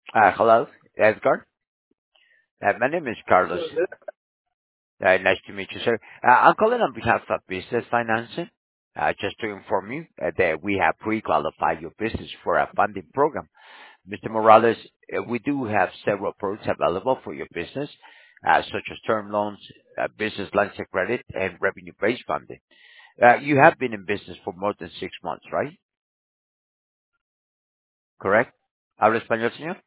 Hello, Edgar. My name is Carlos. Nice to meet you, sir. I'm calling on behalf of Business Financing. Just to inform you that we have pre-qualified your business for a funding program. Mr. Morales, we do have several products available for your business, such as term loans, business lines of credit, and revenue-based funding. You have been in business for more than 6 months, right? Correct? ¿Habla español, señor?